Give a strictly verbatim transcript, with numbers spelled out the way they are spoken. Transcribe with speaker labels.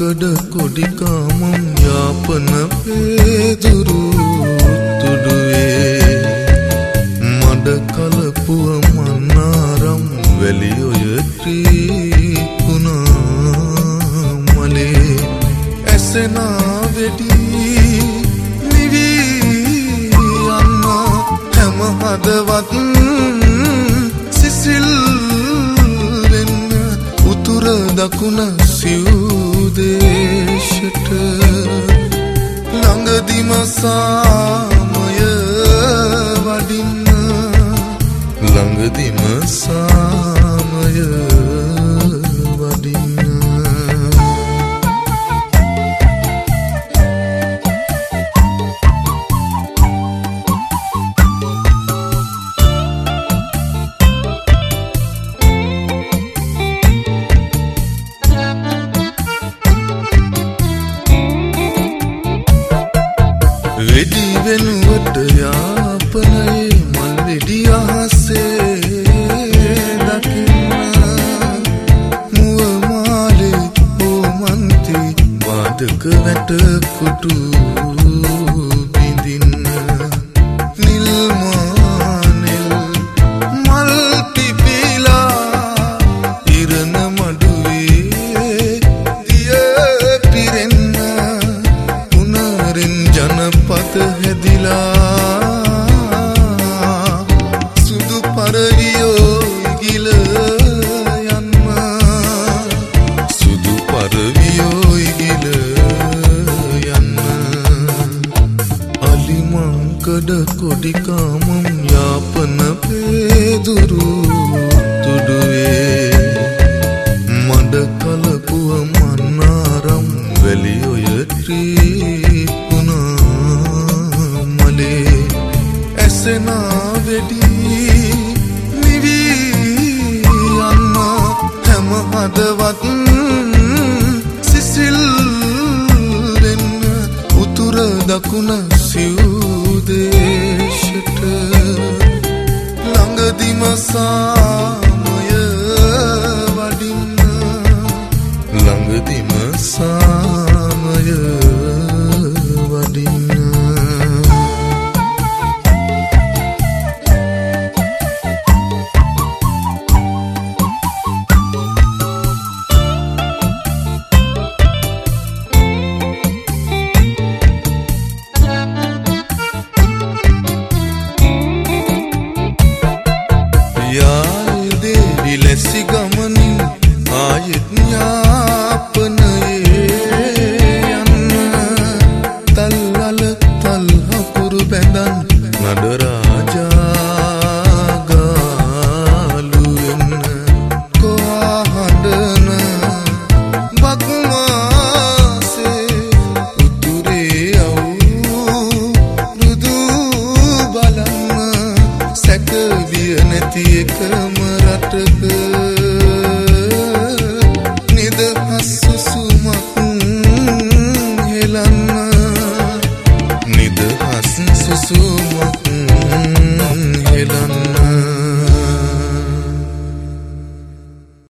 Speaker 1: මංගඩ කොඩි කාමම් යාපන පේදුරු තුඩුවේ මඩ කලපුව මන්නාරම් වැලියොය ත්‍රීකුණා මලේ ඇසෙනා වෙඩි නිවී යන්නා හැම හදවත් සිසිල් වෙන්න උතුර දකුණ සිව්දේශට ළඟදිම සාමය වඩින්න ළඟදිම සාමය වඩින්න වෙඩි වෙනුවට යාපනයේ මල් වෙඩි අහසේ දකින්න මුව මාලේ ඕමන්ති වාදක වැට කුටු බිඳින්න නිල් මානෙල් මල් පිපිලා ඉරණ මඩුවේ දිය පිරෙන්න උනරින් ජනපත හැදිලා සුදු පරවියෝ ඉගිල යන්න සුදු පරවියෝ ඉගිල යන්න අලිමංකඩ කොඩි කාමම් යාපන පේදුරු තුඩුවේ මඩ කලපුව මන්නාරම් වැලියොය ත්‍රීකුණා මලේ ඇසෙනා වෙඩි නිවී යන්නා හැම හදවත් සිසිල් වෙන්න උතුර දකුණ සිව්දේශට ළඟදිම සාමය වඩින්න ළඟදිම සාමය වඩින්න යාල් දේවි ලැසි ගමනින් ආයෙත් යාපනයේ යන්න තල්වල තල් හකුරු බැඳන් නඩරාජා ගාලු වෙන්න කොහා හඬන බක්මාසේ උතුරේ අවු රුදු බලන්න සැකවිය නැති එකම රටක නිදහස් සුසුමක් හෙලන්න නිදහස් සුසුමක් හෙලන්න